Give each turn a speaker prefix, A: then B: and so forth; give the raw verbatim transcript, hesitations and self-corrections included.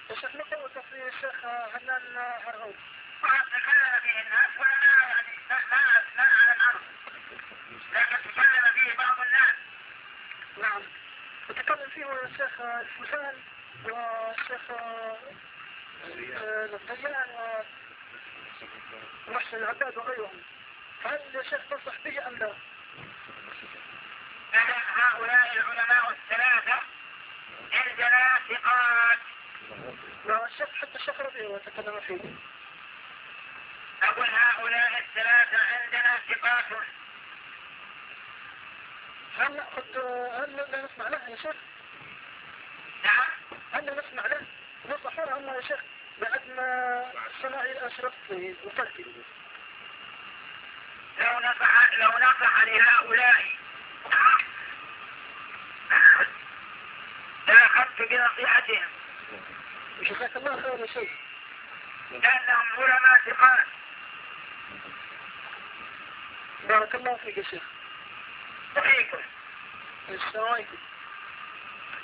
A: الشيخ مطلق في الشيخ عدنان هرغوب.
B: تكلم فيه الناس ولا يعني لا لا لا على الأرض، لكن تكلم فيه بعض الناس.
A: نعم. وتكلم فيه الشيخ الفوزان والشيخ الضيان ومحسن العباد وغيرهم. فهل الشيخ تنصح به أم لا؟
B: هؤلاء العلماء الثلاثة عندنا ثقات.
A: والشيخ حتى الشيخ ربيع تكلم فيه.
B: أقول هؤلاء الثلاثة عندنا ثقات.
A: هل نأخذ هل لا نسمع له يا شيخ؟
B: نعم.
A: هل نسمع له؟ نصحونا هم يا شيخ بعد ما سماع الأشرف فيه وتركه.
B: لو نصح لو نصح لهؤلاء لأخذت بنصيحتهم.
A: جزاك الله خير يا شيخ.
B: لأنهم علماء ثقات.
A: بارك الله فيك يا شيخ.
B: وفيكم.
A: السلام عليكم.